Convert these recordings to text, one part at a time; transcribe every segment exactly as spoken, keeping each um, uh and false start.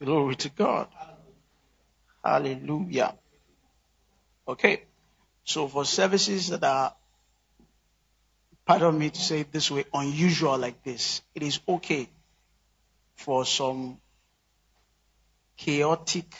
Glory to God. Hallelujah. Okay. So for services that are, pardon me to say it this way, unusual like this, it is okay for some chaotic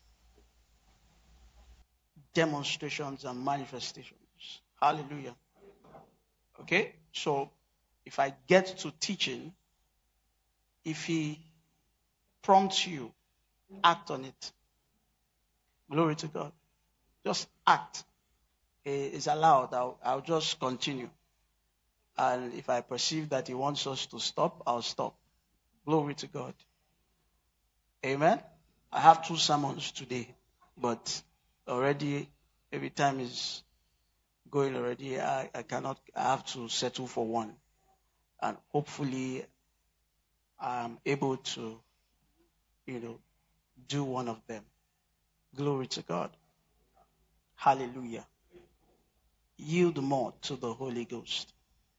demonstrations and manifestations. Hallelujah. Okay. So if I get to teaching, if he prompts you, act on it. Glory to God. Just act. It's allowed. I'll, I'll just continue. And if I perceive that he wants us to stop, I'll stop. Glory to God. Amen. I have two sermons today, but already every time is going already. I, I cannot, I have to settle for one. And hopefully I'm able to, you know, do one of them. Glory to God. Hallelujah. Yield more to the Holy Ghost.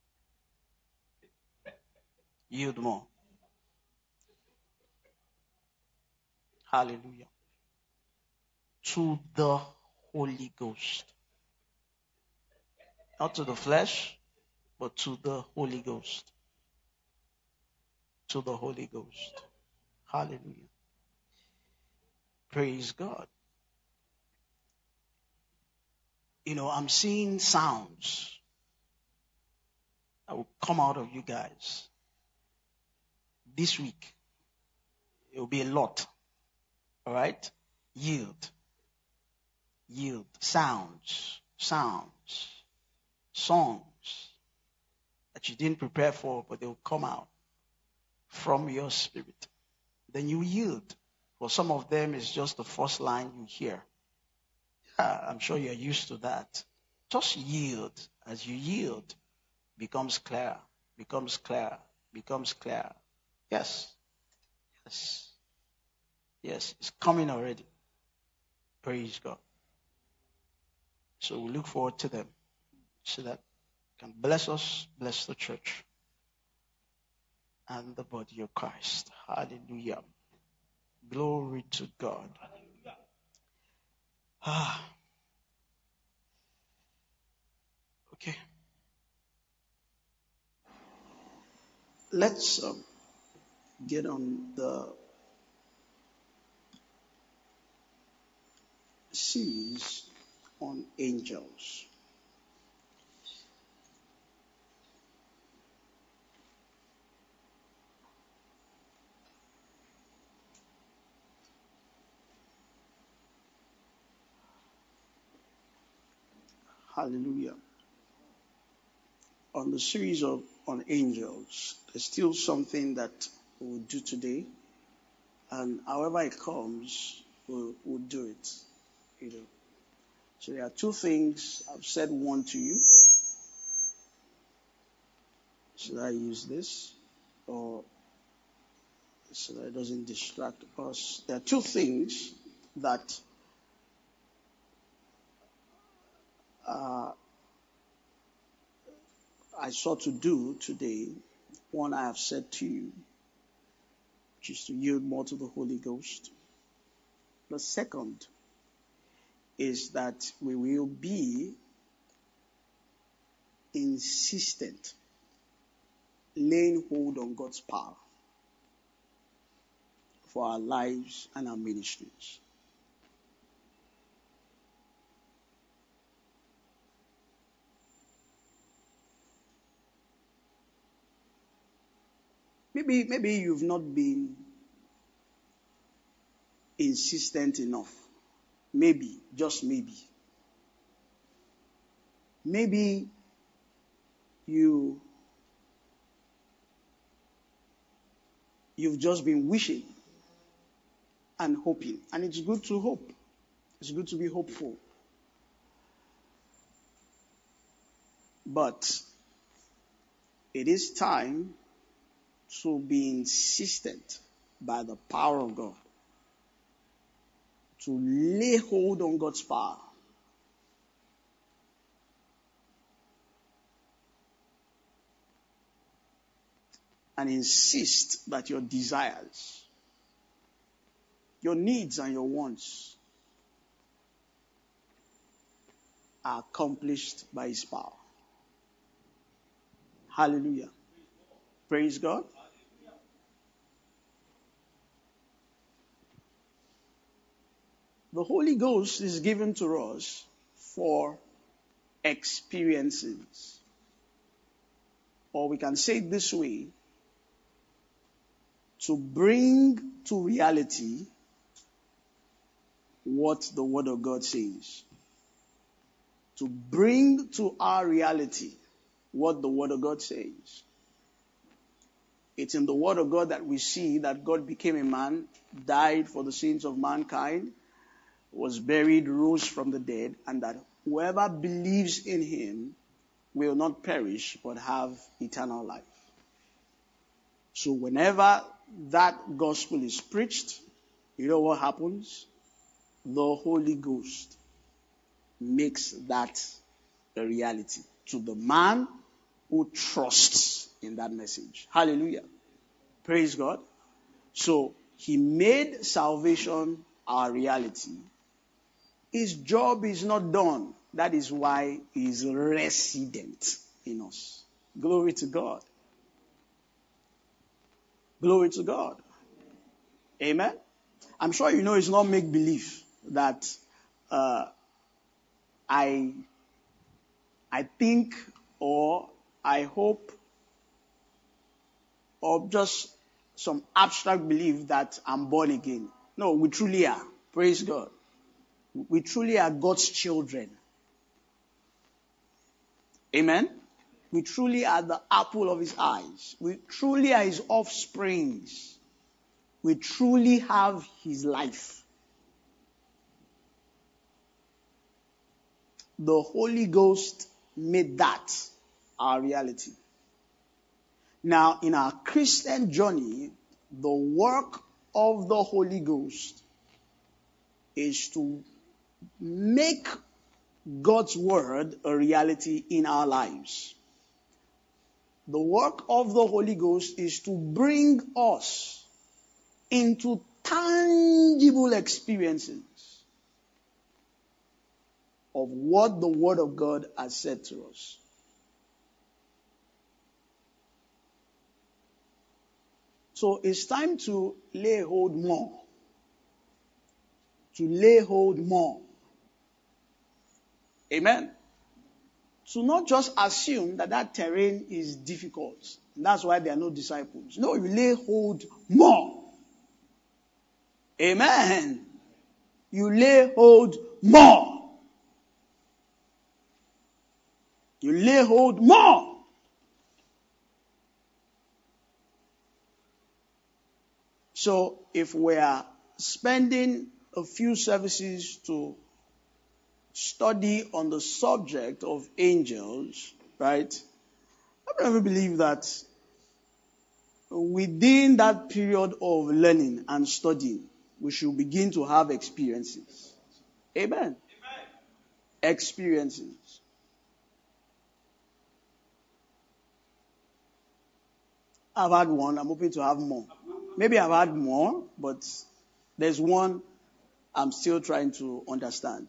Yield more. Hallelujah. To the Holy Ghost. Not to the flesh, but to the Holy Ghost. To the Holy Ghost. Hallelujah. Praise God. You know, I'm seeing sounds that will come out of you guys. This week, it will be a lot. All right? Yield. Yield. Sounds. Sounds. Songs that you didn't prepare for, but they will come out from your spirit. Then you yield. For some of them, it's just the first line you hear. Yeah, I'm sure you're used to that. Just yield. As you yield, becomes clearer, becomes clearer, becomes clearer. Yes. Yes. Yes. It's coming already. Praise God. So we look forward to them so that can bless us, bless the church and the body of Christ. Hallelujah. Glory to God. Ah. Okay. Let's um, get on the series on angels. Hallelujah. On the series of on angels, there's still something that we'll do today, and however it comes, we'll, we'll do it. You know. So there are two things. I've said one to you. Should I use this, or so that it doesn't distract us? There are two things that uh, I sought to do today. One I have said to you, which is to yield more to the Holy Ghost. The second is that we will be insistent, laying hold on God's power for our lives and our ministries. Maybe, maybe you've not been insistent enough. Maybe, just maybe. Maybe you, you've just been wishing and hoping. And it's good to hope. It's good to be hopeful. But it is time to be insistent by the power of God, to lay hold on God's power. And insist that your desires Your needs and your wants are accomplished by His power. Hallelujah. Praise God. The Holy Ghost is given to us for experiences. Or we can say it this way, to bring to reality what the Word of God says. To bring to our reality what the Word of God says. It's in the Word of God that we see that God became a man, died for the sins of mankind, was buried, rose from the dead, and that whoever believes in Him will not perish but have eternal life. So whenever that gospel is preached, you know what happens? The Holy Ghost makes that a reality to the man who trusts in that message. Hallelujah. Praise God. So He made salvation our reality. His job is not done. That is why He is resident in us. Glory to God. Glory to God. Amen. I'm sure you know it's not make-believe that uh, I, I think or I hope or just some abstract belief that I'm born again. No, we truly are. Praise God. We truly are God's children. Amen. We truly are the apple of His eyes. We truly are His offsprings. We truly have His life. The Holy Ghost made that our reality. Now, in our Christian journey, the work of the Holy Ghost is to make God's word a reality in our lives. The work of the Holy Ghost is to bring us into tangible experiences of what the Word of God has said to us. So it's time to lay hold more. To lay hold more. Amen. To not just assume that that terrain is difficult. And that's why there are no disciples. No, you lay hold more. Amen. You lay hold more. You lay hold more. So if we are spending a few services to study on the subject of angels, right? I really believe that within that period of learning and studying, we should begin to have experiences. Amen. Amen. Experiences. I've had one. I'm hoping to have more. Maybe I've had more, but there's one I'm still trying to understand.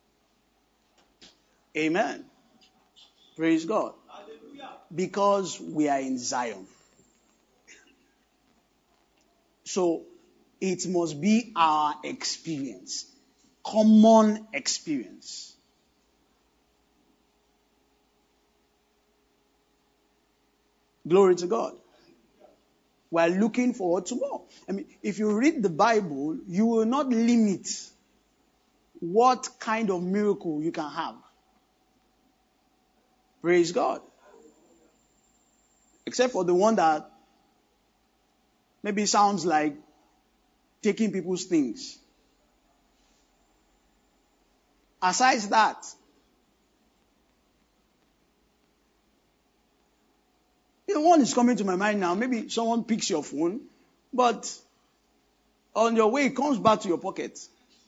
Amen. Praise God. Hallelujah. Because we are in Zion. So it must be our experience. Common experience. Glory to God. We're looking forward to more. I mean, if you read the Bible, you will not limit what kind of miracle you can have. Praise God. Except for the one that maybe sounds like taking people's things. Aside that, you know, one is coming to my mind now. Maybe someone picks your phone, but on your way, it comes back to your pocket.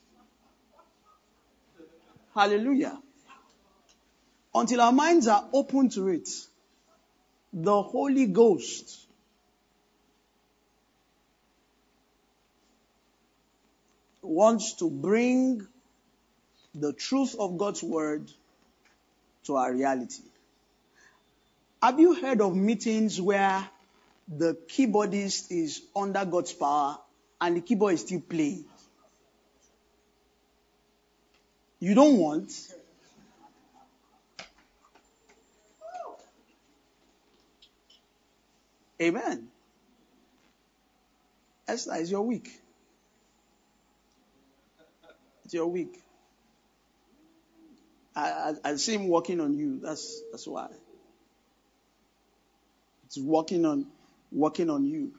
Hallelujah. Until our minds are open to it, the Holy Ghost wants to bring the truth of God's word to our reality. Have you heard of meetings where the keyboardist is under God's power and the keyboard is still playing? You don't want? Amen. Esther, it's your week. It's your week. I, I, I see him working on you. That's that's why. It's working on working on you.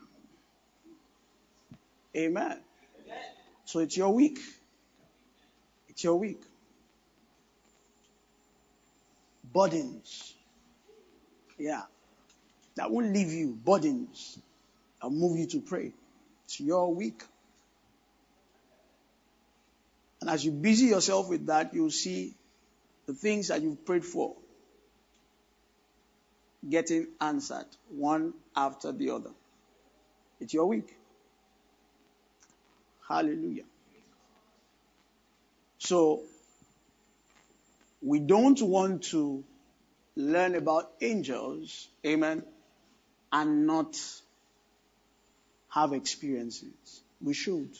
Amen. So it's your week. It's your week. Burdens. Yeah. That won't leave you. Burdens. I'll move you to pray. It's your week. And as you busy yourself with that, you'll see the things that you've prayed for getting answered one after the other. It's your week. Hallelujah. So, we don't want to learn about angels, amen, and not have experiences. We should.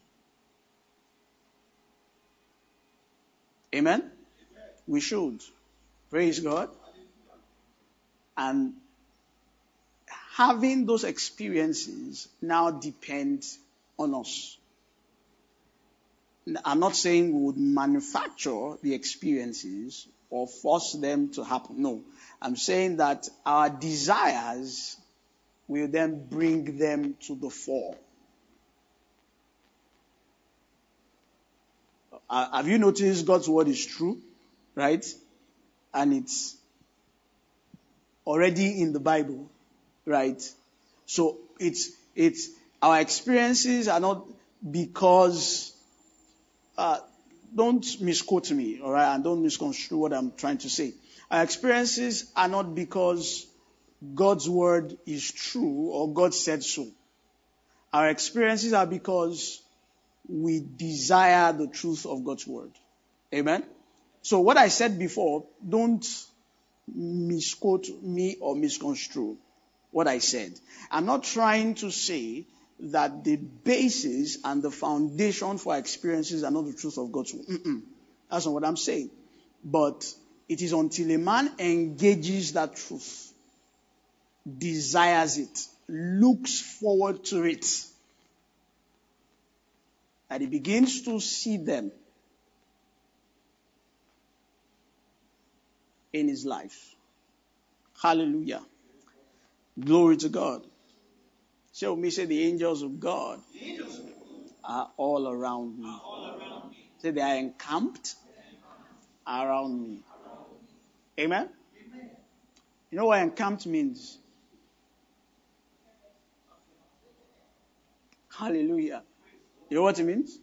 Amen? We should. Praise God. And having those experiences now depends on us. I'm not saying we would manufacture the experiences or force them to happen. No. I'm saying that our desires will then bring them to the fore. Uh, have you noticed God's word is true? Right? And it's already in the Bible. Right? So it's, it's, our experiences are not because Uh, don't misquote me, all right, and don't misconstrue what I'm trying to say. Our experiences are not because God's word is true or God said so. Our experiences are because we desire the truth of God's word. Amen? So what I said before, don't misquote me or misconstrue what I said. I'm not trying to say that the basis and the foundation for experiences are not the truth of God's word. Mm-mm. That's not what I'm saying. But it is until a man engages that truth, desires it, looks forward to it, that he begins to see them in his life. Hallelujah. Glory to God. Say with me, say the angels of God are all around me. Say they are encamped around me. Amen? You know what encamped means? Hallelujah. You know what it means?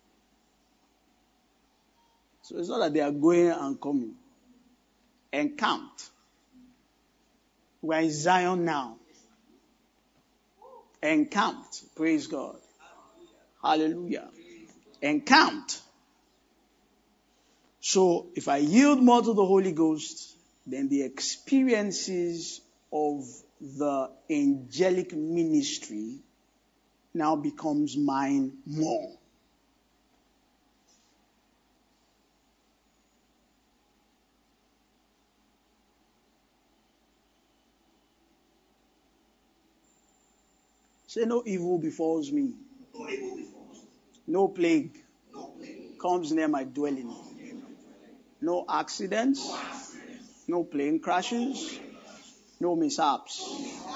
So it's not that they are going and coming. Encamped. We are in Zion now. Encamped. Praise God. Hallelujah. Encamped. So if I yield more to the Holy Ghost, then the experiences of the angelic ministry now becomes mine more. Say no evil befalls me. No evil befalls me. No plague, no plague comes near my dwelling. No accidents, no, accidents. No plane crashes, no mishaps.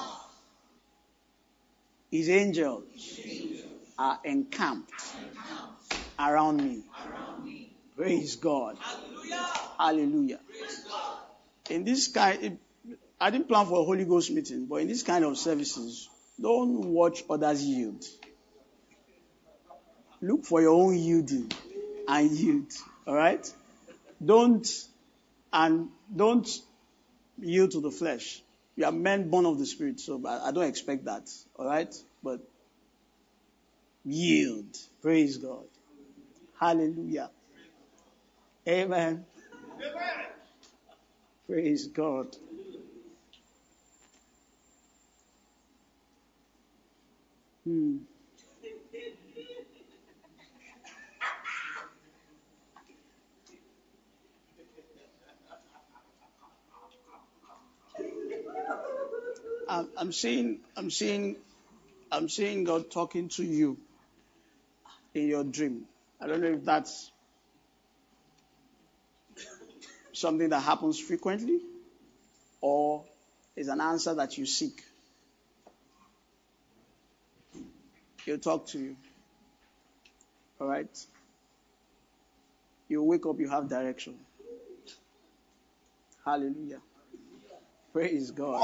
His angels are encamped around me. Praise God. Hallelujah. In this kind, I didn't plan for a Holy Ghost meeting, but in this kind of services, don't watch others yield. Look for your own yielding and yield. All right? Don't and don't yield to the flesh. You are men born of the Spirit, so I don't expect that. All right? But yield. Praise God. Hallelujah. Amen. Praise God. Hmm. I'm, I'm seeing, I'm seeing, I'm seeing God talking to you in your dream. I don't know if that's something that happens frequently or is an answer that you seek. He'll talk to you. All right? You wake up, you have direction. Hallelujah. Praise God.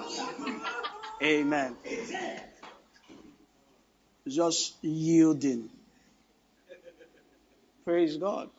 Amen. Just yielding. Praise God.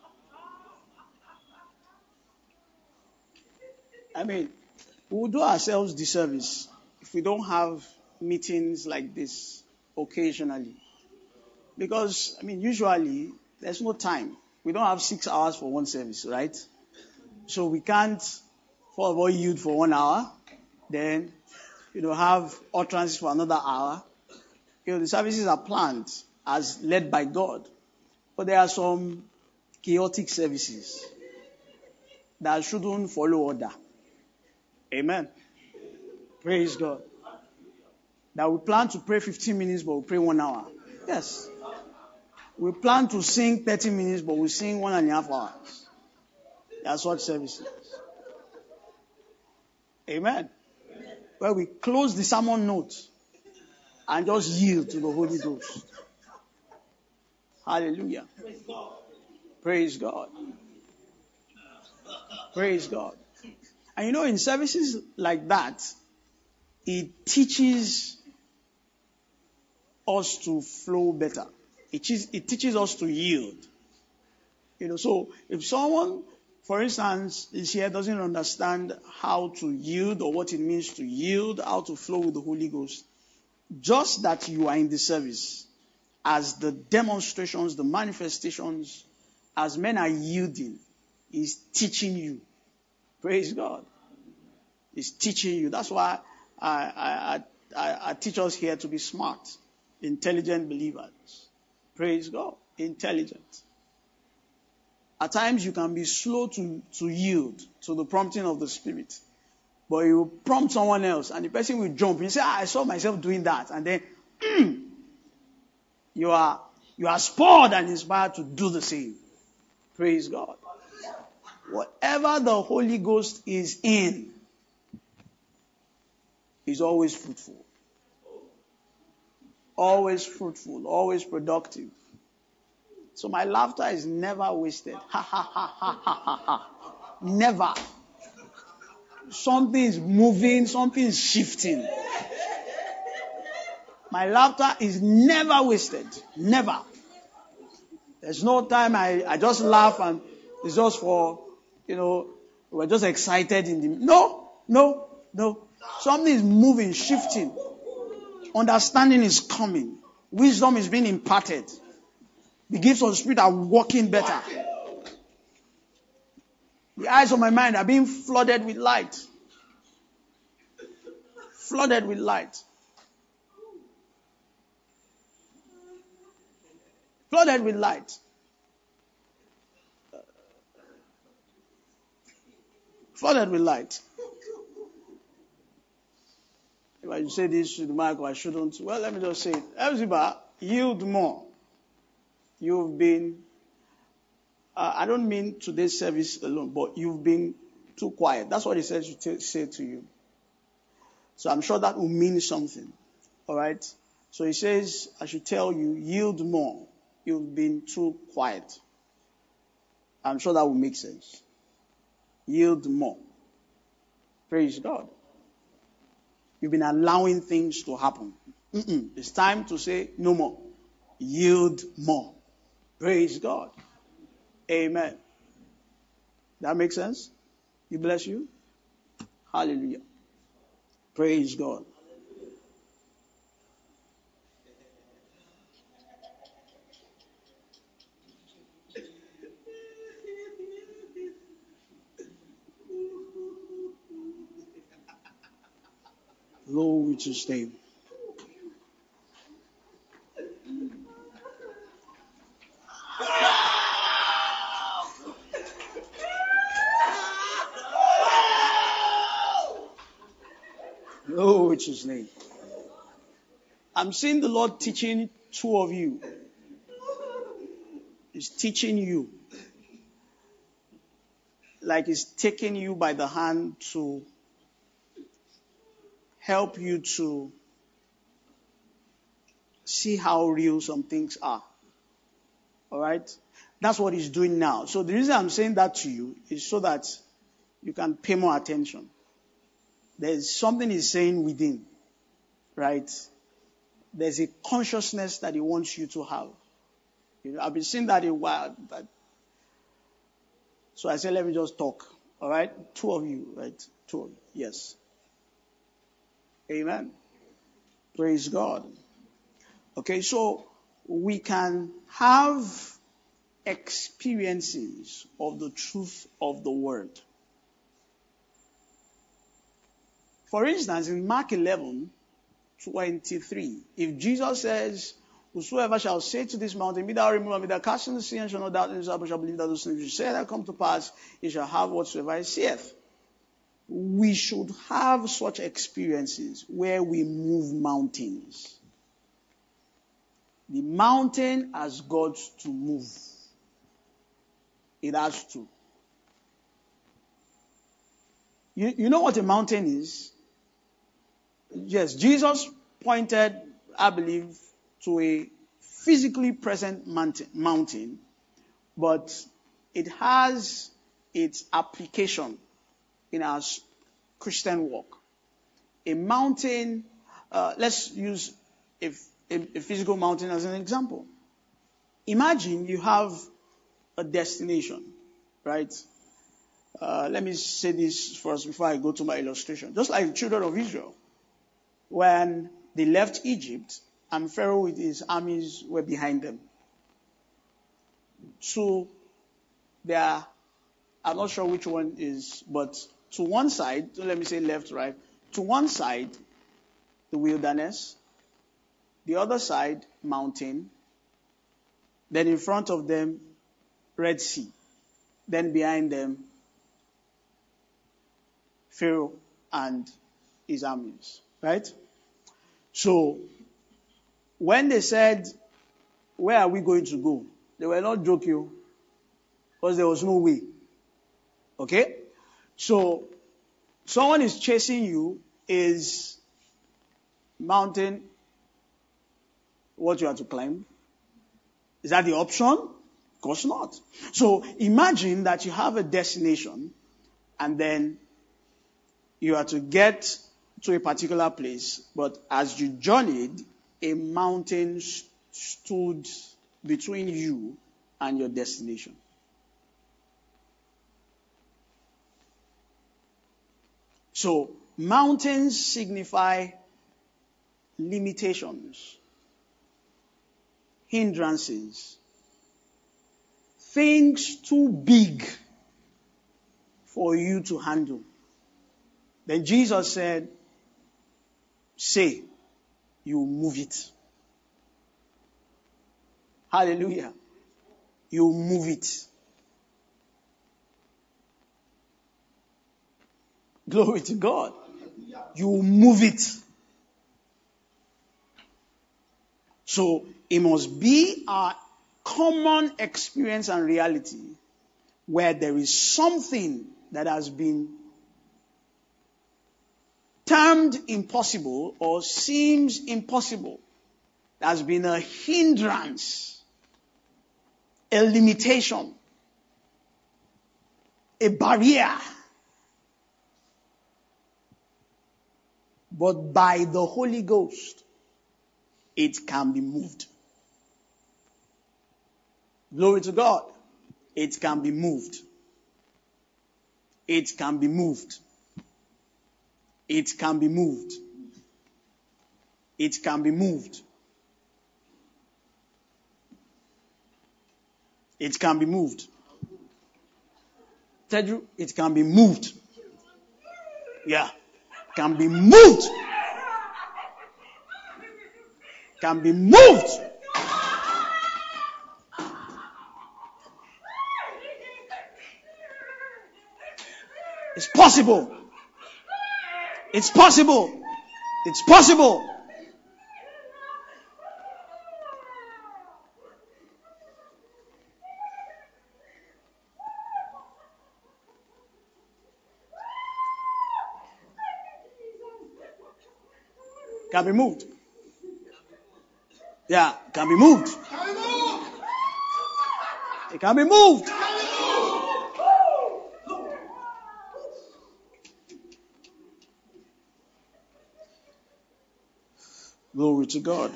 I mean, we'll do ourselves disservice if we don't have meetings like this occasionally. Because, I mean, usually there's no time. We don't have six hours for one service, right? So we can't, first of all, yield for one hour, then, you know, have utterances for another hour. You know, the services are planned as led by God. But there are some chaotic services that shouldn't follow order. Amen. Praise God. That we plan to pray fifteen minutes, but we pray one hour. Yes. We plan to sing thirty minutes, but we sing one and a half hours. There are such services. Amen. Where we close the sermon note and just yield to the Holy Ghost. Hallelujah. Praise God. Praise God. And you know, in services like that, it teaches us to flow better. It, teaches, it teaches us to yield. You know, so if someone, for instance, is here, doesn't understand how to yield or what it means to yield, how to flow with the Holy Ghost, just that you are in the service, as the demonstrations, the manifestations, as men are yielding, is teaching you. Praise God. It's teaching you. That's why I, I, I, I teach us here to be smart, intelligent believers. Praise God. Intelligent. At times you can be slow to, to yield to the prompting of the Spirit. But you prompt someone else and the person will jump. You say, ah, I saw myself doing that. And then mm, you are you are spurred and inspired to do the same. Praise God. Whatever the Holy Ghost is in is always fruitful. Always fruitful. Always productive. So my laughter is never wasted. Ha ha ha ha ha ha ha. Never. Something is moving, something is shifting. My laughter is never wasted. Never. There's no time I, I just laugh and it's just for, you know, we're just excited in the... No, no, no. Something is moving, shifting. Understanding is coming. Wisdom is being imparted. The gifts of the Spirit are working better. The eyes of my mind are being flooded with light. Flooded with light. Flooded with light. Flooded with light. If I say this to the mic or I shouldn't, well, let me just say it. Elzeba, yield more. You've been, uh, I don't mean today's service alone, but you've been too quiet. That's what he says to t- say to you. So I'm sure that will mean something. All right? So he says, I should tell you, yield more. You've been too quiet. I'm sure that will make sense. Yield more. Praise God. You've been allowing things to happen. Mm-mm. It's time to say no more. Yield more. Praise God. Amen. That makes sense? You bless you? Hallelujah. Praise God. Glory to His name. Glory to His name. I'm seeing the Lord teaching two of you. He's teaching you. Like He's taking you by the hand to help you to see how real some things are. All right? That's what He's doing now. So the reason I'm saying that to you is so that you can pay more attention. There's something He's saying within, right? There's a consciousness that He wants you to have. You know, I've been saying that a while, but so I said, let me just talk. All right? Two of you, right? Two of you. Yes. Amen. Praise God. Okay, so we can have experiences of the truth of the word. For instance, in Mark eleven twenty-three, if Jesus says, whosoever shall say to this mountain, be thou removed, and be thou cast into the sea, and shall not doubt in his heart, but shall believe that those things which say that come to pass, he shall have whatsoever he saith. We should have such experiences where we move mountains. The mountain has got to move. It has to. You, you know what a mountain is? Yes, Jesus pointed, I believe, to a physically present mountain, mountain, but it has its application in our Christian walk. A mountain, uh, let's use a, a, a physical mountain as an example. Imagine you have a destination, right? Uh, let me say this first before I go to my illustration. Just like the children of Israel, when they left Egypt, and Pharaoh with his armies were behind them. So, there are, I'm not sure which one is, but to one side, so let me say left, right. To one side, the wilderness. The other side, mountain. Then in front of them, Red Sea. Then behind them, Pharaoh and his armies. Right? So, when they said, where are we going to go? They were not joking, because there was no way. Okay? So, someone is chasing you, is mountain what you have to climb? Is that the option? Of course not. So, imagine that you have a destination, and then you have to get to a particular place, but as you journeyed, a mountain stood between you and your destination. So, mountains signify limitations, hindrances, things too big for you to handle. Then Jesus said, say, you move it. Hallelujah. You move it. Glory to God. You move it. So, it must be our common experience and reality where there is something that has been termed impossible or seems impossible. There has been a hindrance, a limitation, a barrier. But by the Holy Ghost, it can be moved. Glory to God. It can be moved. It can be moved. It can be moved. It can be moved. It can be moved. Tell you, it can be moved. Yeah. Can be moved. can be moved. It's possible. It's possible. It's possible. Can be moved. Yeah, can be moved. It can be moved. Glory to God.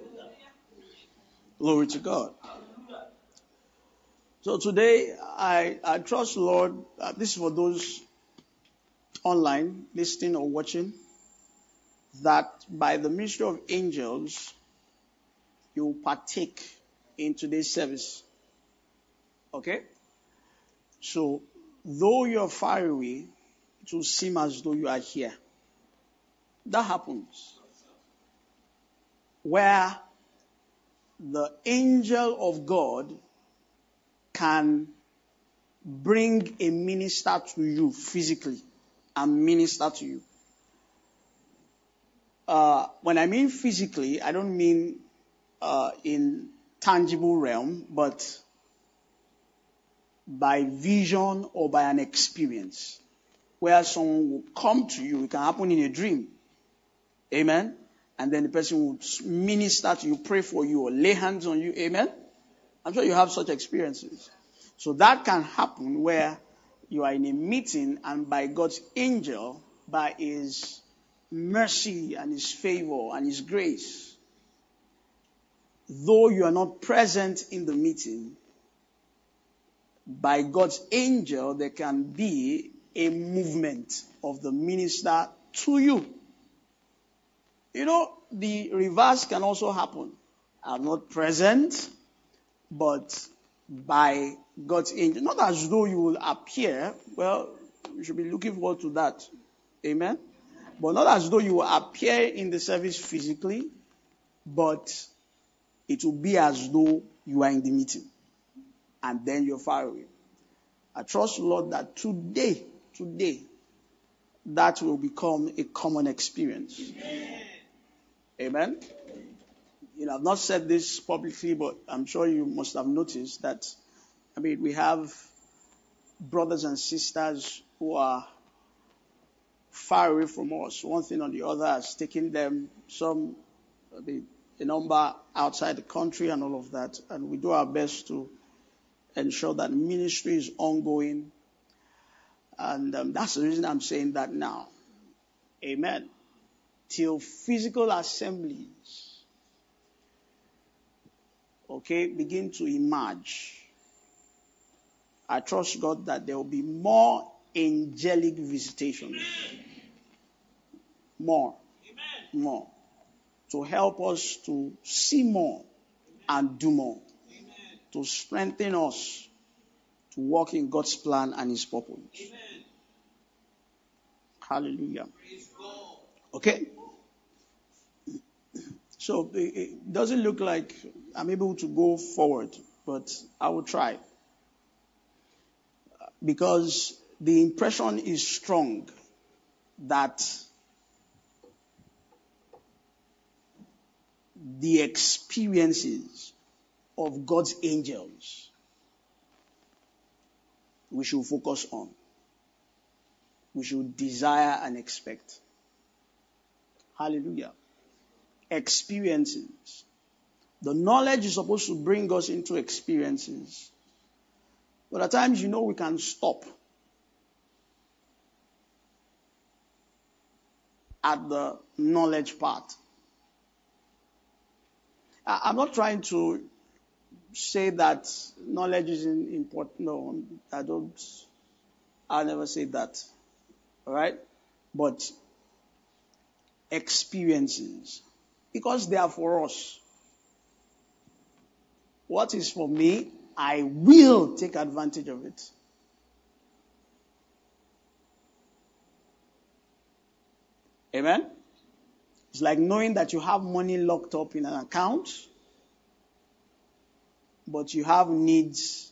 Glory to God. So today, I, I trust, Lord, uh, this is for those online, listening or watching, that by the ministry of angels, you will partake in today's service. Okay? So, though you're far away, it will seem as though you are here. That happens. Where the angel of God can bring a minister to you physically and minister to you. Uh, when I mean physically, I don't mean uh, in tangible realm, but by vision or by an experience. Where someone will come to you, it can happen in a dream. Amen? And then the person will minister to you, pray for you, or lay hands on you. Amen? I'm sure you have such experiences. So that can happen where you are in a meeting and by God's angel, by His mercy and His favor and His grace, though you are not present in the meeting, by God's angel, there can be a movement of the minister to you. You know, the reverse can also happen. I'm not present, but by God's angel. Not as though you will appear. Well, you should be looking forward to that. Amen? But not as though you will appear in the service physically, but it will be as though you are in the meeting. And then you're far away. I trust, Lord, that today, today, that will become a common experience. Amen. Amen. You know, I've not said this publicly, but I'm sure you must have noticed that, I mean, we have brothers and sisters who are far away from us. One thing or the other has taken them, some, I mean, a number outside the country and all of that. And we do our best to ensure that ministry is ongoing. And um, that's the reason I'm saying that now. Amen. Till physical assemblies, okay, begin to emerge. I trust God that there will be more angelic visitations. Amen. More. Amen. More. To help us to see more. Amen. And do more. Amen. To strengthen us to walk in God's plan and His purpose. Amen. Hallelujah. Okay? So it doesn't look like I'm able to go forward, but I will try. Because the impression is strong that the experiences of God's angels we should focus on. We should desire and expect. Hallelujah. Experiences. The knowledge is supposed to bring us into experiences. But at times, you know, we can stop at the knowledge part. I'm not trying to say that knowledge isn't important. No, I don't. I'll never say that. All right? But experiences, because they are for us. What is for me, I will take advantage of it. Amen? It's like knowing that you have money locked up in an account, but you have needs,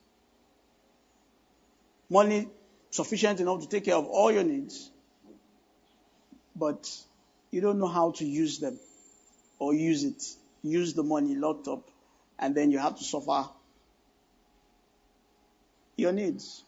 money sufficient enough to take care of all your needs, but you don't know how to use them or use it. Use the money locked up, and then you have to suffer your needs.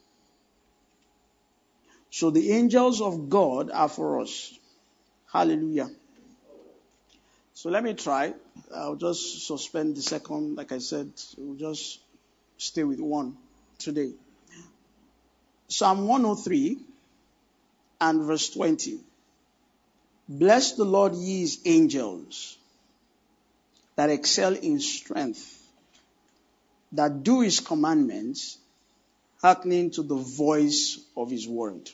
So the angels of God are for us. Hallelujah. So let me try. I'll just suspend the second. Like I said, we'll just stay with one today. Psalm one oh three and verse twenty. Bless the Lord, ye his angels, that excel in strength, that do his commandments, hearkening to the voice of his word.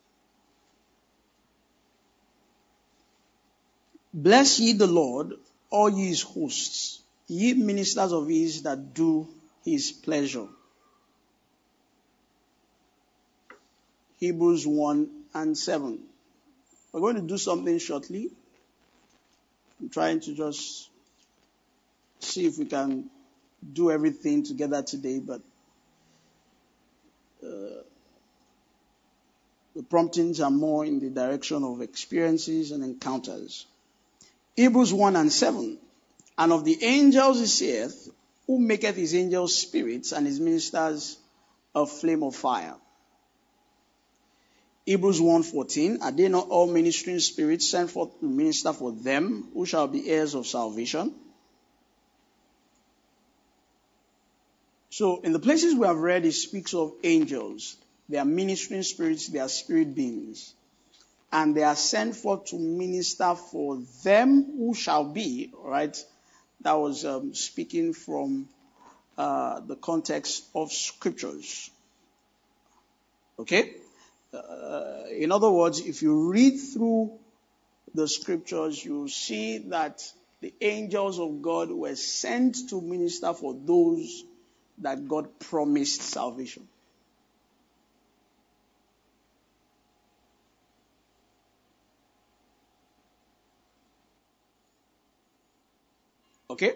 Bless ye the Lord, all ye his hosts, ye ministers of his that do his pleasure. Hebrews one and seven. We're going to do something shortly. I'm trying to just see if we can do everything together today, but uh, the promptings are more in the direction of experiences and encounters. Hebrews one and seven. And of the angels he saith, who maketh his angels spirits and his ministers a flame of fire. Hebrews one fourteen. Are they not all ministering spirits sent forth to minister for them who shall be heirs of salvation? So in the places we have read, it speaks of angels. They are ministering spirits, they are spirit beings. And they are sent forth to minister for them who shall be, right? That was um, speaking from uh, the context of scriptures. Okay? Uh, in other words, if you read through the scriptures, you see that the angels of God were sent to minister for those that God promised salvation. Okay?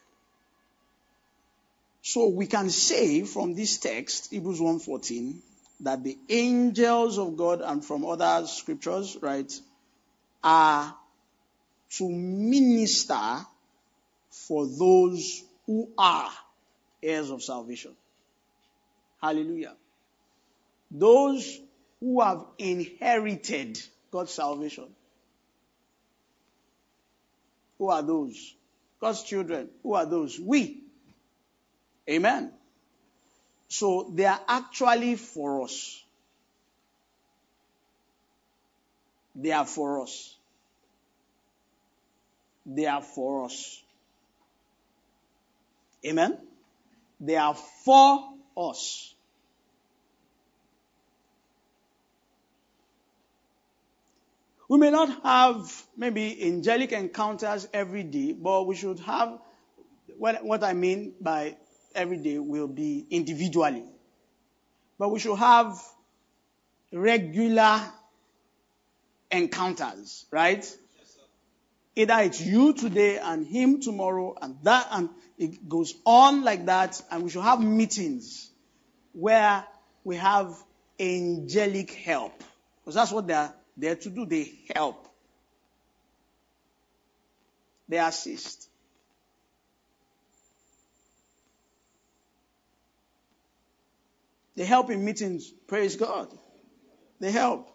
So we can say from this text, Hebrews one fourteen, that the angels of God, and from other scriptures, right, are to minister for those who are heirs of salvation. Hallelujah. Those who have inherited God's salvation. Who are those? God's children. Who are those? We. Amen. So they are actually for us. They are for us. They are for us. Amen. They are for us. We may not have maybe angelic encounters every day, but we should have, what, what I mean by every day will be individually. But we should have regular encounters, right? Yes, sir. Either it's you today and him tomorrow and that, and it goes on like that, and we should have meetings where we have angelic help. Because that's what they're there to do. They help. They assist. They help in meetings. Praise God. They help.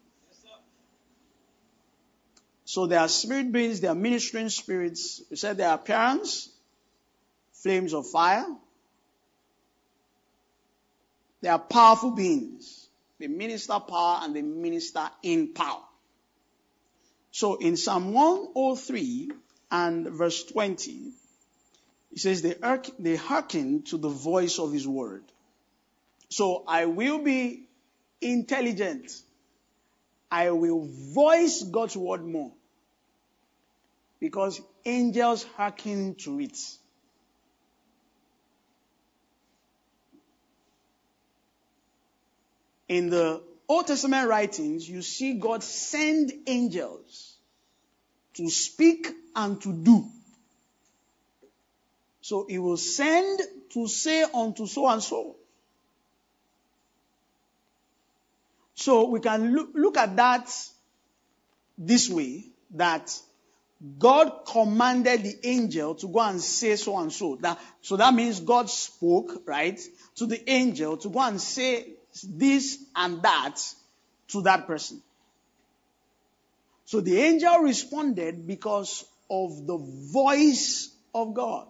So they are spirit beings. They are ministering spirits. We said their appearance, flames of fire. They are powerful beings. They minister power and they minister in power. So in Psalm one oh three and verse twenty, it says they, they hearken to the voice of his word. So I will be intelligent. I will voice God's word more. Because angels hearken to it. In the Old Testament writings, you see God send angels to speak and to do. So he will send to say unto so and so. So we can look, look at that this way, that God commanded the angel to go and say so and so. That, so that means God spoke, right, to the angel to go and say this and that to that person. So the angel responded because of the voice of God.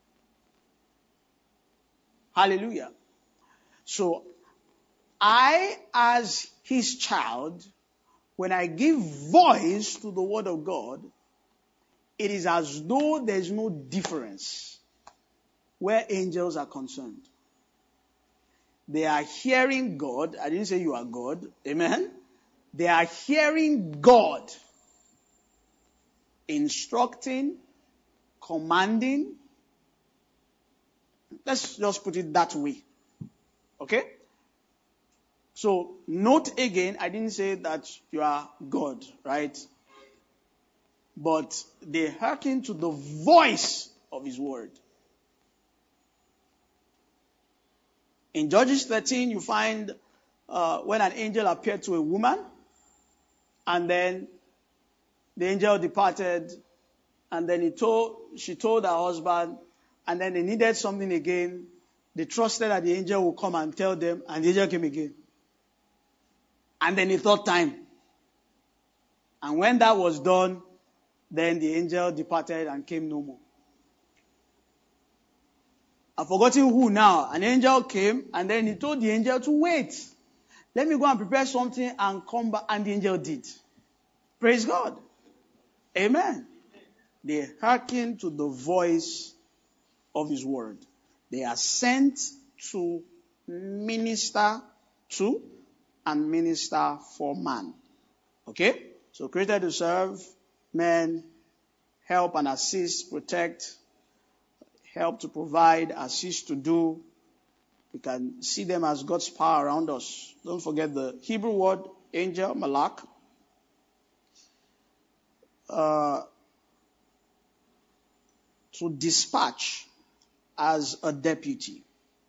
Hallelujah. So I, as his child, when I give voice to the word of God, it is as though there is no difference where angels are concerned. They are hearing God. I didn't say you are God. Amen. They are hearing God instructing, commanding. Let's just put it that way. Okay? So, note again, I didn't say that you are God, right? But they hearken to the voice of his word. In Judges thirteen, you find uh, when an angel appeared to a woman, and then the angel departed, and then he told, she told her husband, and then they needed something again. They trusted that the angel would come and tell them, and the angel came again. And then a third time. And when that was done, then the angel departed and came no more. I've forgotten who now. An angel came, and then he told the angel to wait. Let me go and prepare something and come back. And the angel did. Praise God. Amen. They hearken to the voice of his word. They are sent to minister to and minister for man. Okay? So created to serve men, help and assist, protect, help to provide, assist to do. We can see them as God's power around us. Don't forget the Hebrew word angel, malak. Uh, to dispatch as a deputy.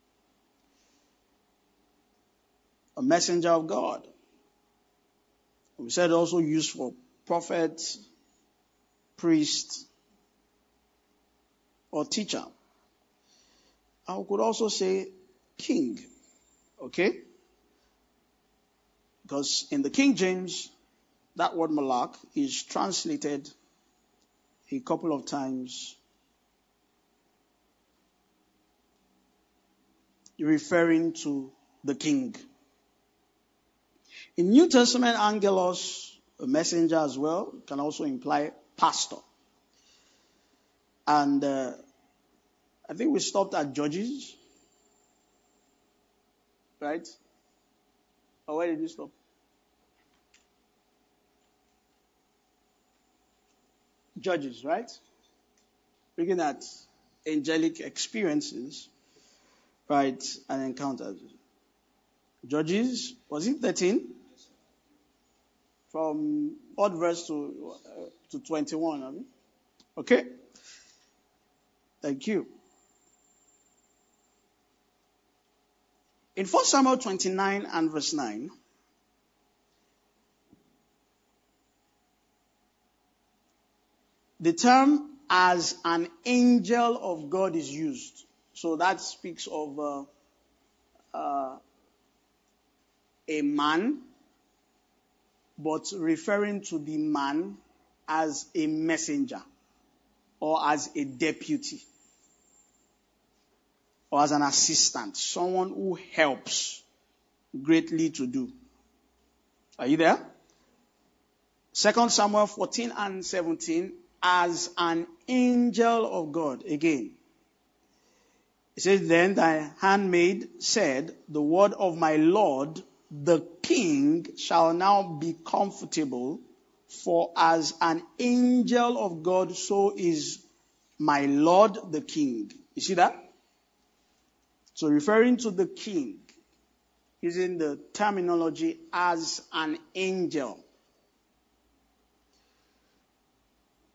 A messenger of God. We said also used for prophet, priest, or teacher. I could also say king. Okay? Because in the King James, that word malak is translated a couple of times referring to the king. In New Testament, angelos, a messenger as well, can also imply pastor. And uh, I think we stopped at Judges. Right? Or where did we stop? Judges, right? Looking at angelic experiences, right, and encounters. Judges, was it thirteen? From odd verse to uh, to twenty-one, I mean. Okay? Thank you. In First Samuel twenty-nine and verse nine, the term as an angel of God is used. So that speaks of uh, uh, a man, but referring to the man as a messenger or as a deputy or as an assistant, someone who helps greatly to do. Are you there? Second Samuel fourteen and seventeen, as an angel of God. Again, it says, then thy handmaid said, the word of my Lord, the king, shall now be comfortable, for as an angel of God, so is my Lord the king. You see that? So referring to the king, using the terminology as an angel.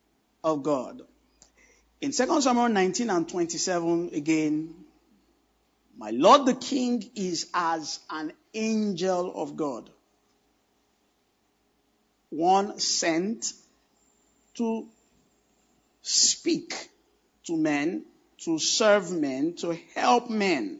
of God. In Second Samuel nineteen and twenty-seven, again, my Lord the King is as an angel of God. One sent to speak to men, to serve men, to help men.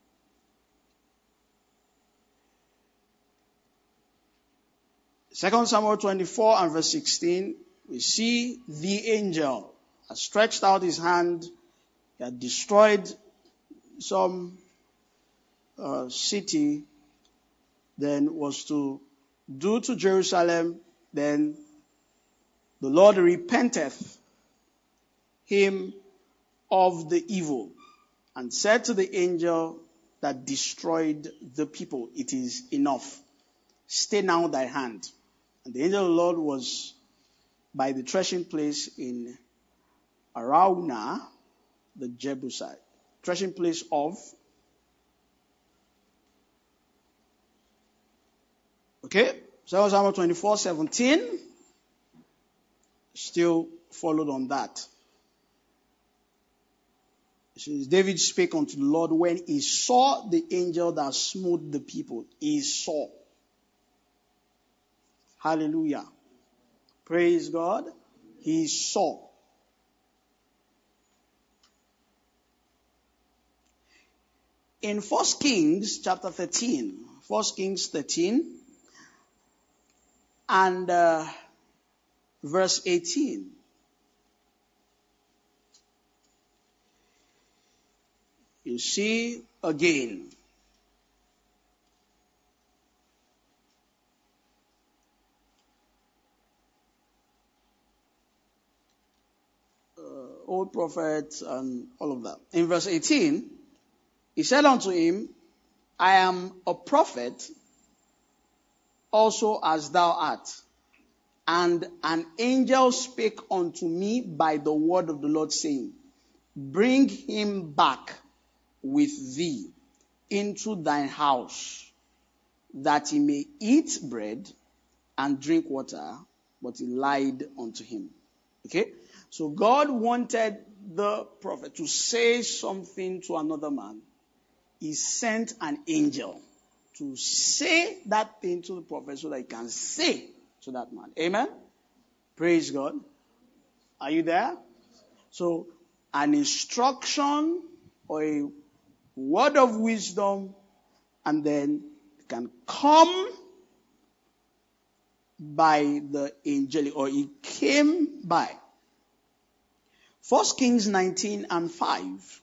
Second Samuel twenty-four and verse sixteen, we see the angel has stretched out his hand. He had destroyed some uh, city, then was to do to Jerusalem. Then the Lord repenteth him of the evil and said to the angel that destroyed the people, it is enough. Stay now thy hand. And the angel of the Lord was by the threshing place in Araunah, the Jebusite. Threshing place of, okay, Second Samuel twenty-four seventeen, still followed on that. It says, David spake unto the Lord when he saw the angel that smote the people. He saw. Hallelujah. Praise God. He saw. In First Kings chapter thirteen, First Kings thirteen and uh, verse eighteen. You see again. Uh, old prophets and all of that. In verse eighteen, he said unto him, I am a prophet, also as thou art. And an angel spake unto me by the word of the Lord, saying, bring him back with thee into thine house, that he may eat bread and drink water. But he lied unto him. Okay? So God wanted the prophet to say something to another man. He sent an angel to say that thing to the prophet so that he can say to that man. Amen? Praise God. Are you there? So, an instruction or a word of wisdom, and then it can come by the angelic, or it came by. First Kings nineteen and five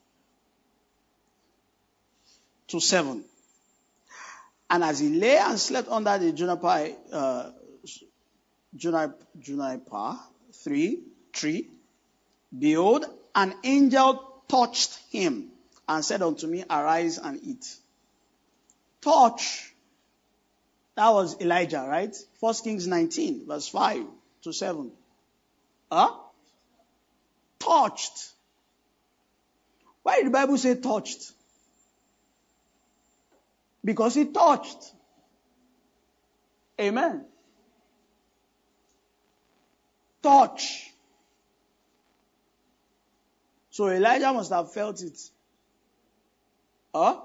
to seven. And as he lay and slept under the juniper, uh, juniper, juniper three, tree, behold, an angel touched him and said unto me, arise and eat. Touch. That was Elijah, right? First Kings nineteen, verse five to seven. Huh? Touched. Why did the Bible say touched? Because he touched. Amen. Touch. So Elijah must have felt it. Huh?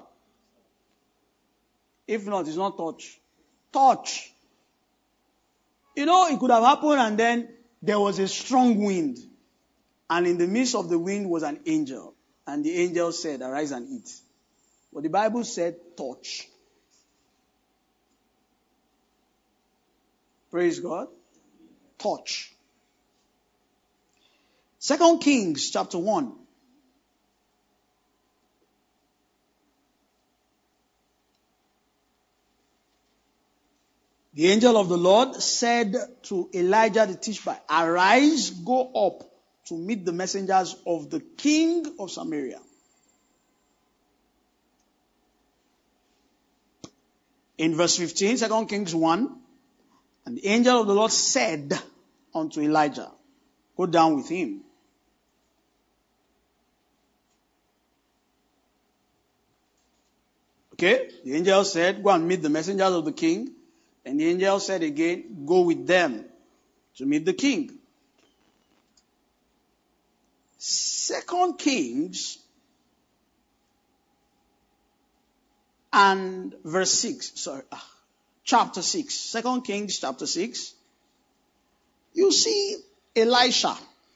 If not, it's not touch. Touch. You know, it could have happened and then there was a strong wind. And in the midst of the wind was an angel. And the angel said, arise and eat. But the Bible said, touch. Praise God. Touch. Second Kings chapter one. The angel of the Lord said to Elijah the Tishbite, arise, go up to meet the messengers of the king of Samaria. In verse fifteen, Second Kings one, and the angel of the Lord said unto Elijah, go down with him. Okay, the angel said, go and meet the messengers of the king. And the angel said again, go with them to meet the king. Second Kings and verse six, sorry, uh, chapter six, Second Kings chapter six, you see Elisha.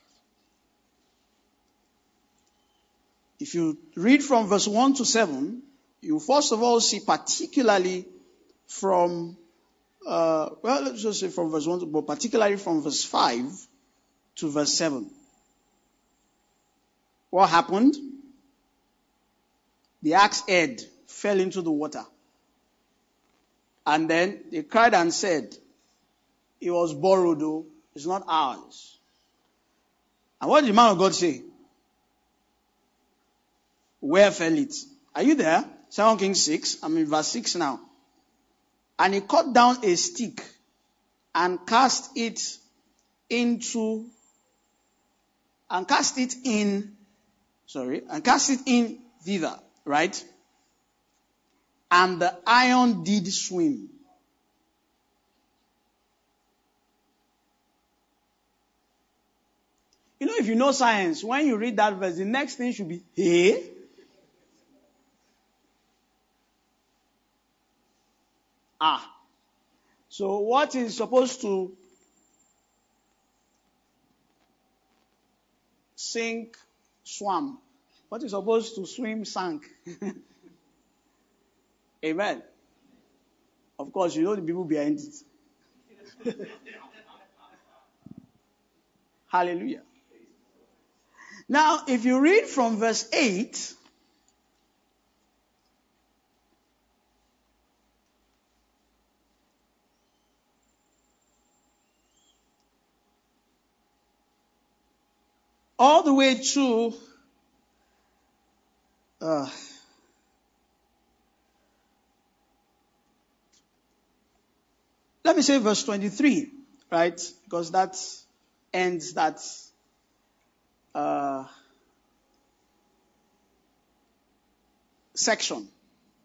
If you read from verse one to seven, you first of all see particularly from, uh, well, let's just say from verse one to, but particularly from verse five to verse seven. What happened? The axe head fell into the water. And then they cried and said, it was borrowed, though, it's not ours. And what did the man of God say? Where fell it? Are you there? Second Kings six, I'm in verse six now. And he cut down a stick and cast it into, and cast it in, sorry, and cast it in thither, right? And the iron did swim. You know, if you know science, when you read that verse, the next thing should be, hey. Ah. So what is supposed to sink, swam? What is supposed to swim, sank? Amen. Of course, you know the people behind it. Hallelujah. Now, if you read from verse eight, all the way to, uh, let me say verse twenty-three, right? Because that ends that uh, section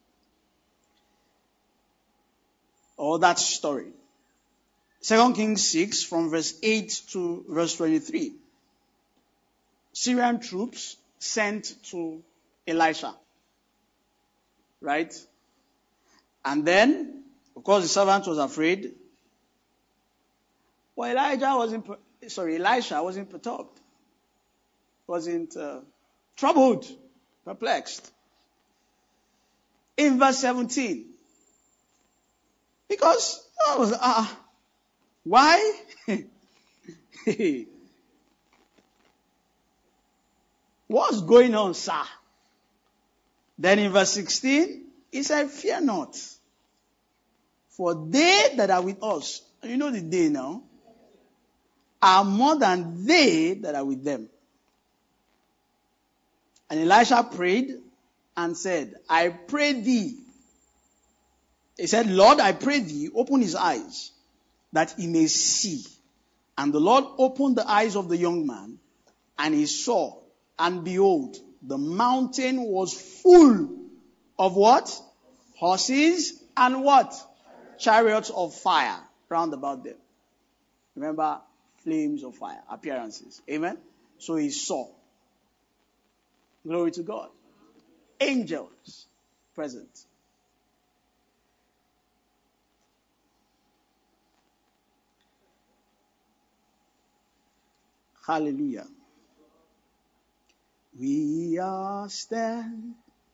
or that story. Second Kings six from verse eight to verse twenty-three. Syrian troops sent to Elisha. Right? And then, of course, the servant was afraid. Well, Elijah wasn't, sorry, Elisha wasn't perturbed. Wasn't uh, troubled, perplexed. In verse seventeen. Because, I was, uh, why? What's going on, sir? Then in verse sixteen, he said, fear not. For they that are with us, you know the they now, are more than they that are with them. And Elisha prayed and said, I pray thee. He said, Lord, I pray thee, open his eyes, that he may see. And the Lord opened the eyes of the young man, and he saw, and behold, the mountain was full of what? Horses and what? Chariots of fire round about them. Remember, flames of fire, appearances. Amen? So he saw. Glory to God. Angels present. Hallelujah. We are standing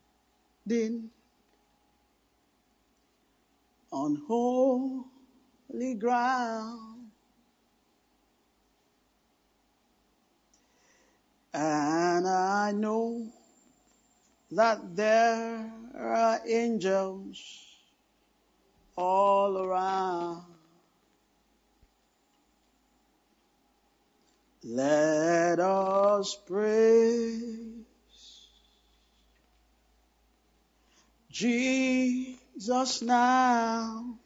on holy ground, and I know that there are angels all around. Let us praise Jesus now,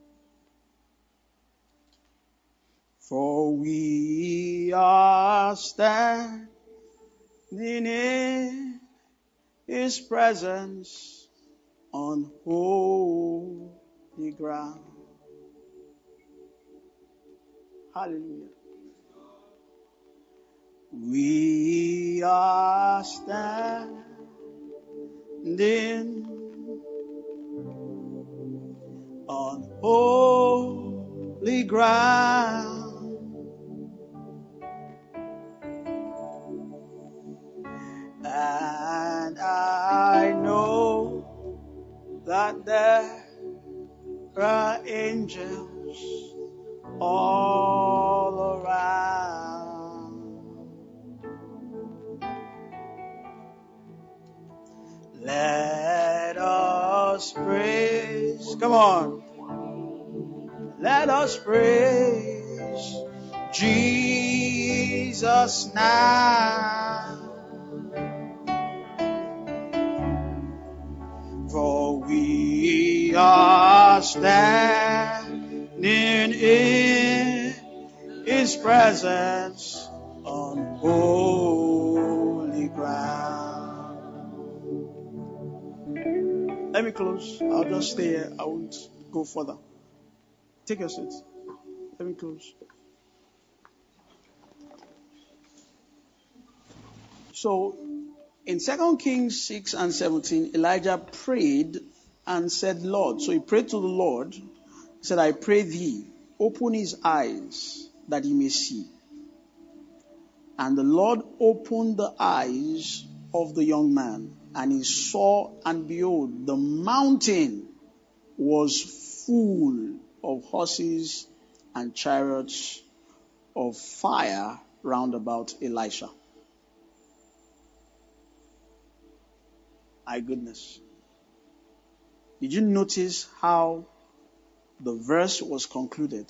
for we are standing in his presence on holy ground. Hallelujah. We are standing on holy ground, and I know that there are angels all around. Let us praise. Come on. Let us praise Jesus now. For we are standing in His presence on holy ground. Let me close. I'll just stay here. I won't go further. Take your seats. Let me close. So, in Second Kings six and seventeen, Elijah prayed and said, Lord. So he prayed to the Lord. He said, I pray thee, open his eyes that he may see. And the Lord opened the eyes of the young man, and he saw, and behold, the mountain was full of horses and chariots of fire round about Elisha. My goodness. Did you notice how the verse was concluded?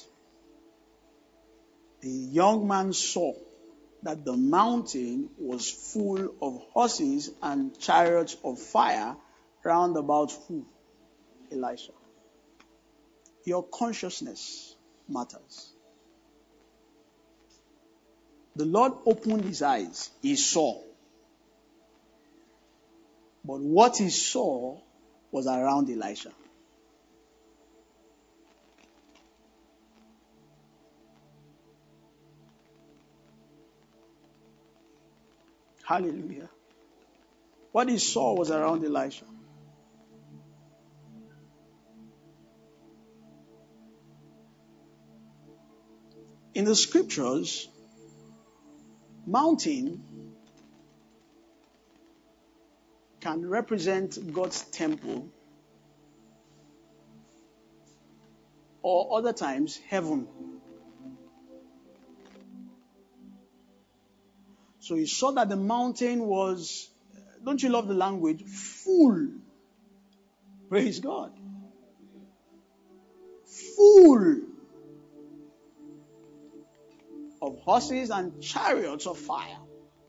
The young man saw that the mountain was full of horses and chariots of fire round about who? Elisha. Your consciousness matters. The Lord opened his eyes. He saw. But what he saw was around Elisha. Hallelujah. What he saw was around Elisha. In the scriptures, mountain can represent God's temple, or other times, heaven. So he saw that the mountain was, don't you love the language, full. Praise God. Full of horses and chariots of fire.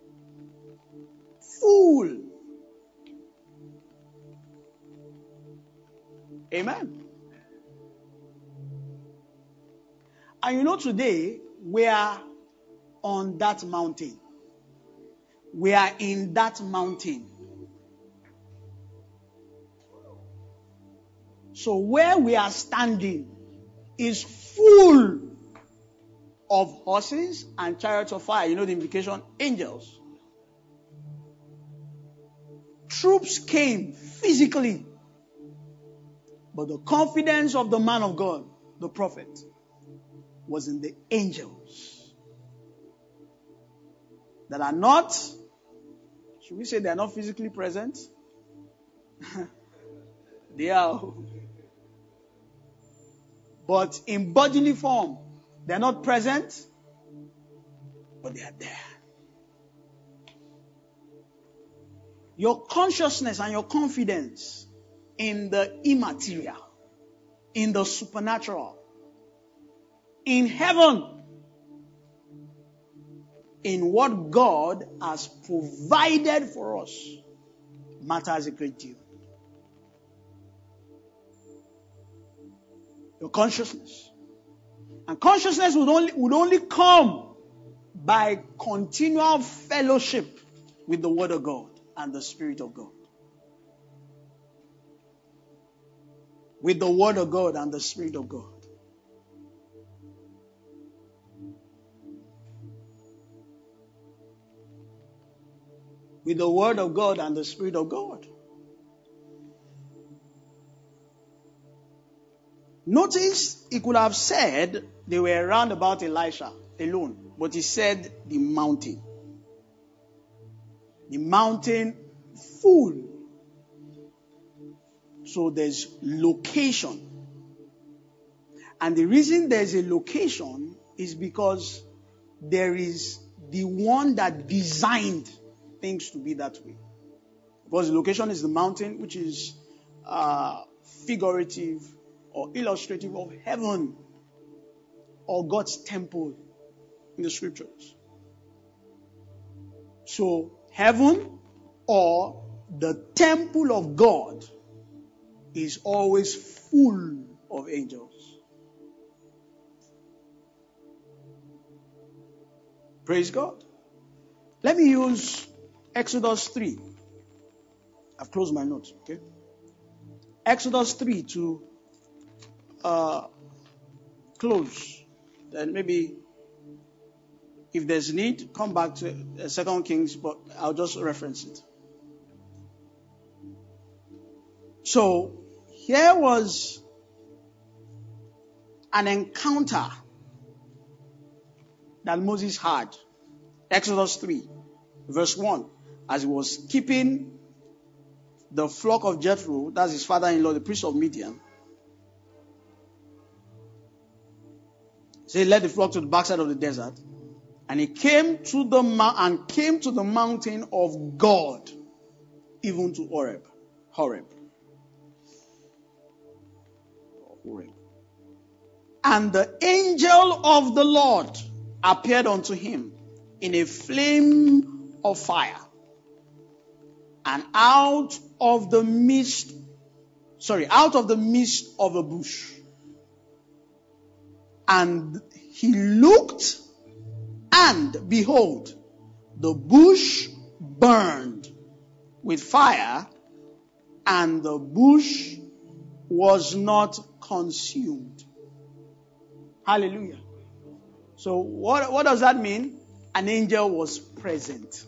Full. Amen. And you know, today we are on that mountain. We are in that mountain. So where we are standing is full of horses and chariots of fire. You know the implication? Angels. Troops came physically. But the confidence of the man of God, the prophet, was in the angels. That are not, should we say they are not physically present? They are. But in bodily form, they are not present, but they are there. Your consciousness and your confidence in the immaterial, in the supernatural, in heaven, in what God has provided for us, matters a great deal. Your consciousness. And consciousness would only, would only come by continual fellowship with the Word of God and the Spirit of God. With the Word of God and the Spirit of God. with the word of God and the Spirit of God. Notice he could have said they were around about Elisha alone, but he said the mountain. The mountain full. So there's location. And the reason there's a location is because there is the one that designed things to be that way. Because the location is the mountain, which is uh, figurative or illustrative of heaven or God's temple in the scriptures. So heaven or the temple of God is always full of angels. Praise God. Let me use Exodus three. I've closed my notes, okay? Exodus three to uh, close. Then maybe if there's need, come back to uh, Second Kings, but I'll just reference it. So here was an encounter that Moses had. Exodus three, verse one. As he was keeping the flock of Jethro, that's his father-in-law, the priest of Midian. So he led the flock to the backside of the desert. And he came to the ma- and came to the mountain of God, even to Horeb. Horeb. Horeb. And the angel of the Lord appeared unto him in a flame of fire. And out of the midst, sorry, out of the midst of a bush. And he looked, and behold, the bush burned with fire, and the bush was not consumed. Hallelujah. So what, what does that mean? An angel was present.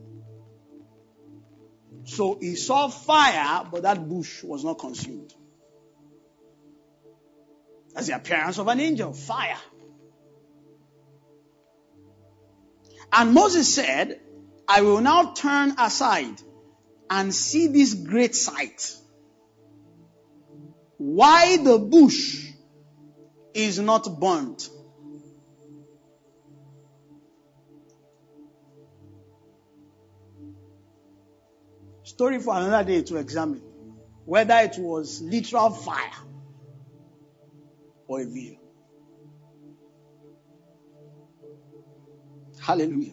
So he saw fire, but that bush was not consumed. That's the appearance of an angel, fire. And Moses said, I will now turn aside and see this great sight. Why the bush is not burnt. Story for another day to examine. Whether it was literal fire or a vision. Hallelujah.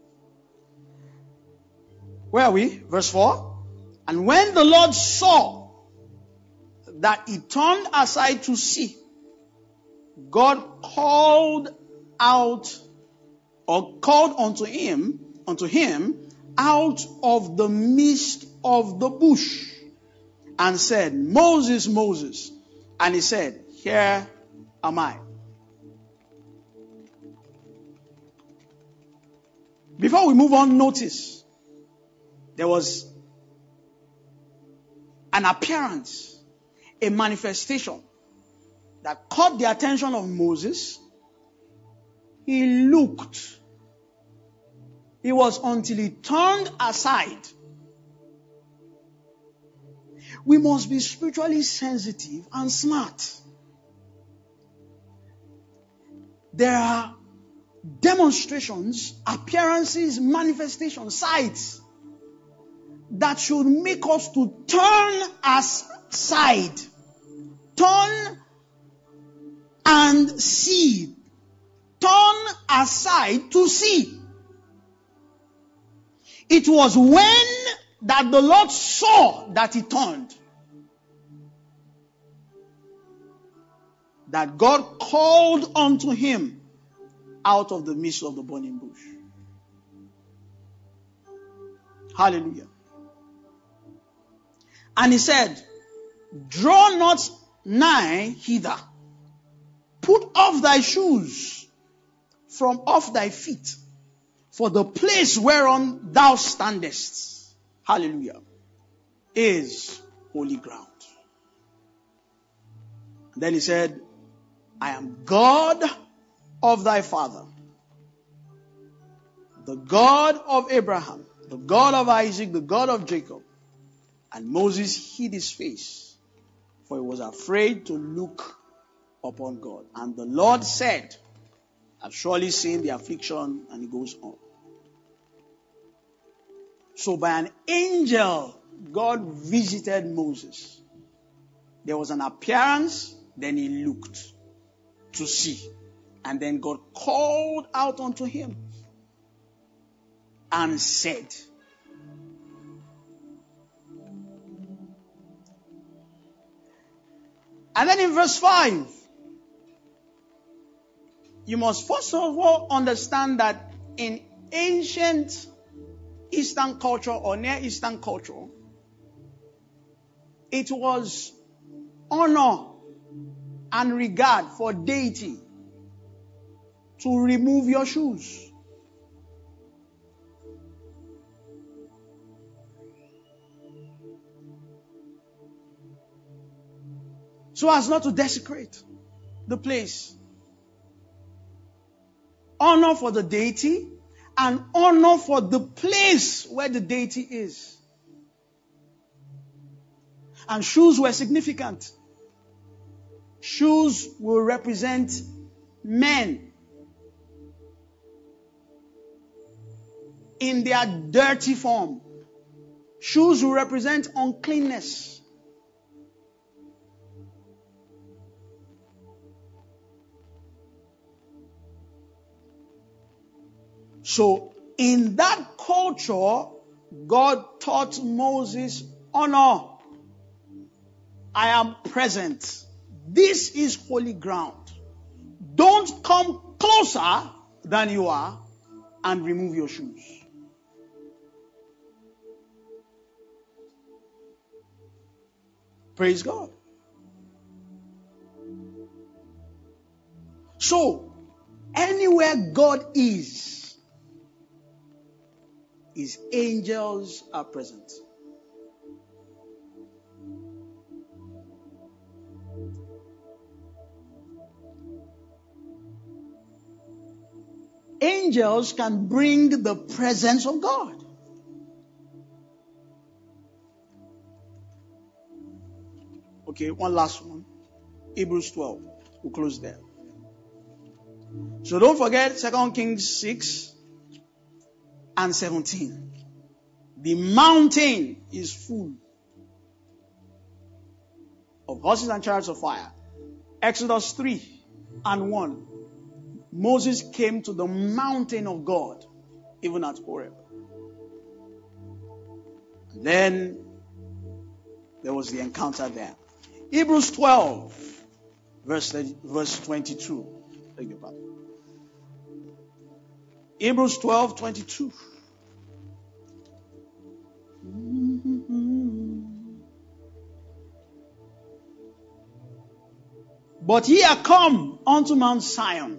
Where are we? Verse four. And when the Lord saw that he turned aside to see, God called out or called unto him, unto him out of the midst of the bush and said, Moses, Moses. And he said, here am I. Before we move on, notice there was an appearance, a manifestation that caught the attention of Moses. He looked. It was until he turned aside. We must be spiritually sensitive and smart. There are demonstrations, appearances, manifestations, sights that should make us to turn aside, turn and see, turn aside to see. It was when that the Lord saw that he turned, that God called unto him out of the midst of the burning bush. Hallelujah. And he said, draw not nigh hither. Put off thy shoes from off thy feet. For the place whereon thou standest, hallelujah, is holy ground. And then he said, I am God of thy father, the God of Abraham, the God of Isaac, the God of Jacob. And Moses hid his face, for he was afraid to look upon God. And the Lord said, I've surely seen the affliction, and it goes on. So by an angel, God visited Moses. There was an appearance, then he looked to see. And then God called out unto him and said, and then in verse five, you must first of all understand that in ancient Eastern culture or Near Eastern culture, it was honor and regard for deity to remove your shoes. So as not to desecrate the place. Honor for the deity and honor for the place where the deity is. And shoes were significant. Shoes will represent men in their dirty form. Shoes will represent uncleanness. So, in that culture, God taught Moses, honor. I am present. This is holy ground. Don't come closer than you are and remove your shoes. Praise God. So, anywhere God is, His angels are present. Angels can bring the presence of God. Okay, one last one. Hebrews twelve. We'll close there. So don't forget Second Kings six and seventeen. The mountain is full of horses and chariots of fire. Exodus three and one. Moses came to the mountain of God, even at Horeb. And then there was the encounter there. Hebrews twelve, verse, verse twenty-two. Beg your pardon. Hebrews twelve, twenty-two. But ye are come unto Mount Zion,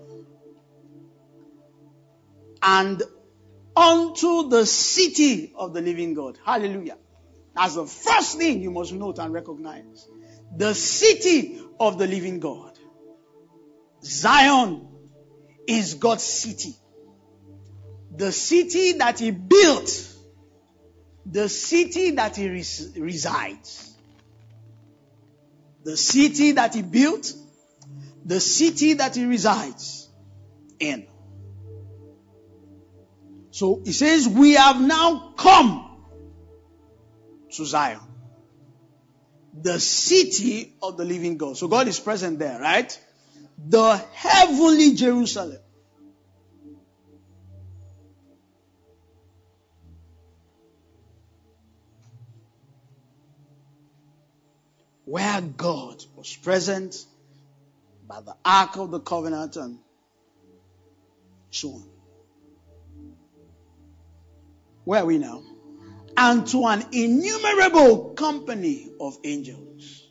and unto the city of the living God. Hallelujah. That's the first thing you must note and recognize. The city of the living God. Zion is God's city. The city that He built. The city that He res- resides. The city that He built. The city that He resides in. So He says, we have now come to Zion, the city of the living God. So God is present there, right? The heavenly Jerusalem. Where God was present by the Ark of the Covenant and so on. Where are we now? And to an innumerable company of angels.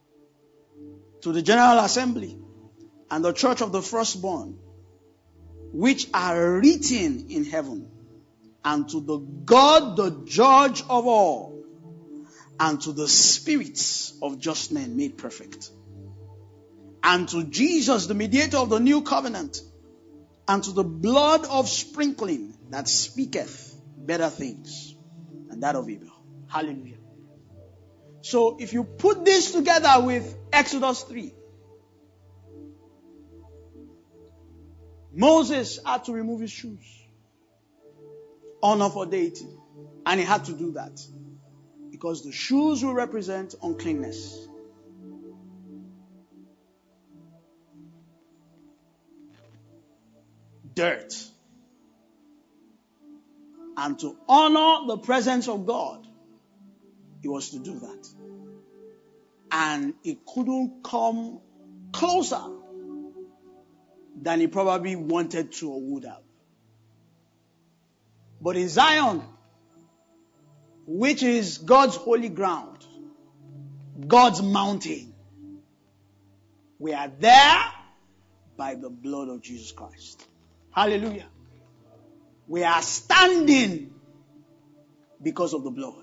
To the General Assembly and the church of the firstborn which are written in heaven, and to the God, the judge of all, and to the spirits of just men made perfect, and to Jesus, the mediator of the new covenant, and to the blood of sprinkling that speaketh better things than that of Abel. Hallelujah. So if you put this together with Exodus three, Moses had to remove his shoes. Honor for deity. And he had to do that because the shoes will represent uncleanness. Dirt. And to honor the presence of God, he was to do that. And he couldn't come closer than he probably wanted to or would have. But in Zion, which is God's holy ground, God's mountain, we are there by the blood of Jesus Christ. Hallelujah. We are standing because of the blood.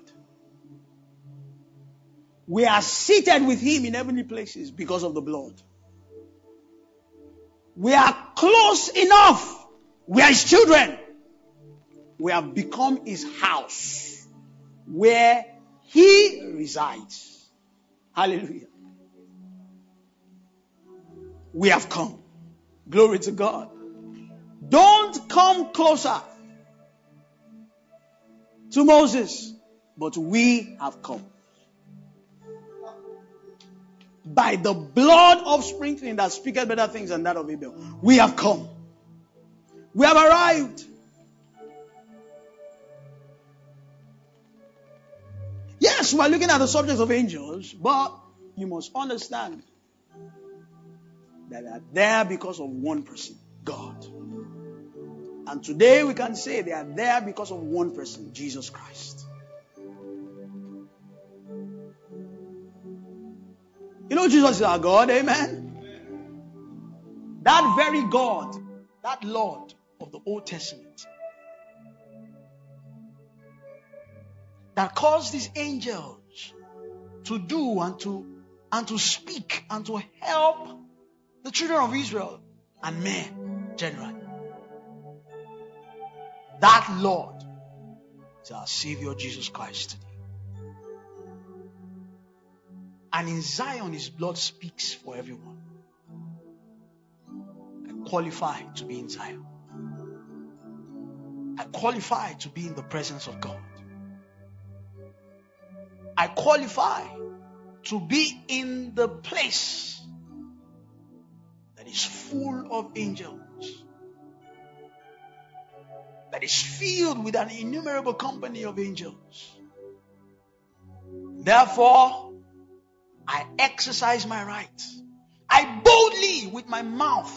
We are seated with him in heavenly places because of the blood. We are close enough. We are his children. We have become his house where he resides. Hallelujah. We have come. Glory to God. Don't come closer to Moses, but we have come. By the blood of sprinkling that speaketh better things than that of Abel. We have come. We have arrived. Yes, we are looking at the subject of angels, but you must understand that they are there because of one person, God. And today we can say they are there because of one person, Jesus Christ. You know Jesus is our God, amen? That very God, that Lord of the Old Testament, that caused these angels to do and to and to speak and to help the children of Israel and men generally. That Lord is our Savior Jesus Christ today. And in Zion, his blood speaks for everyone. I qualify to be in Zion. I qualify to be in the presence of God. I qualify to be in the place that is full of angels, that is filled with an innumerable company of angels. Therefore, I exercise my right. I boldly, with my mouth,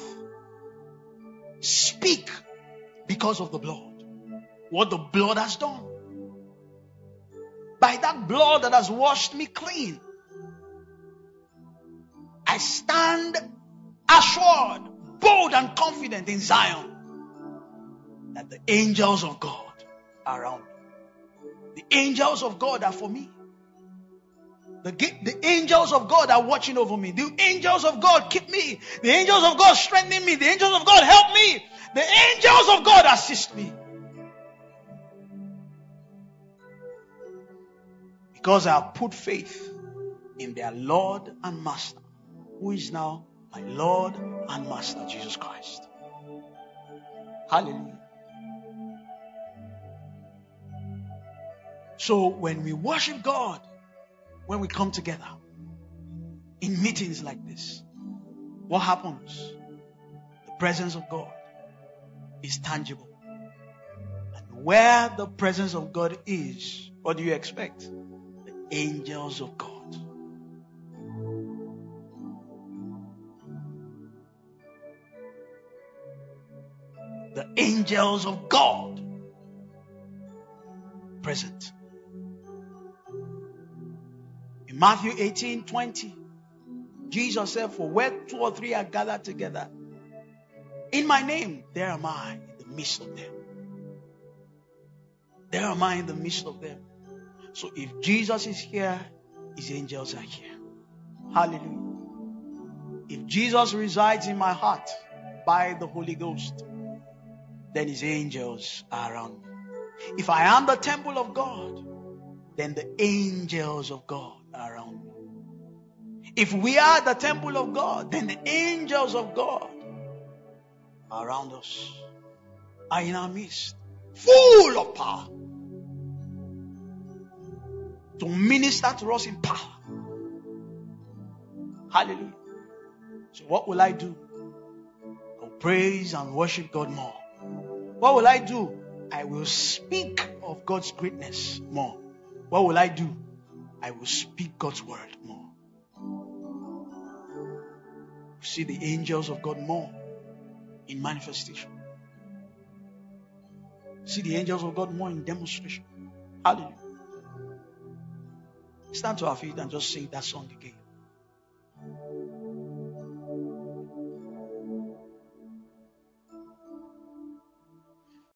speak because of the blood. What the blood has done. By that blood that has washed me clean, I stand assured, bold and confident in Zion that the angels of God are around me. The angels of God are for me. The, the angels of God are watching over me. The angels of God keep me. The angels of God strengthen me. The angels of God help me. The angels of God assist me. Because I have put faith in their Lord and Master, who is now my Lord and Master, Jesus Christ. Hallelujah. So when we worship God, when we come together in meetings like this, what happens? The presence of God is tangible. And where the presence of God is, what do you expect? The angels of God. The angels of God present. In Matthew eighteen twenty, Jesus said, for where two or three are gathered together In my name, there am I in the midst of them. There am I in the midst of them. So if Jesus is here, his angels are here. Hallelujah. If Jesus resides in my heart by the Holy Ghost, then his angels are around me. If I am the temple of God, then the angels of God are around me. If we are the temple of God, then the angels of God are around us, are in our midst, full of power, to minister to us in power. Hallelujah. So what will I do? I'll praise and worship God more. What will I do? I will speak of God's greatness more. What will I do? I will speak God's word more. See the angels of God more in manifestation. See the angels of God more in demonstration. Hallelujah. Stand to our feet and just sing that song again.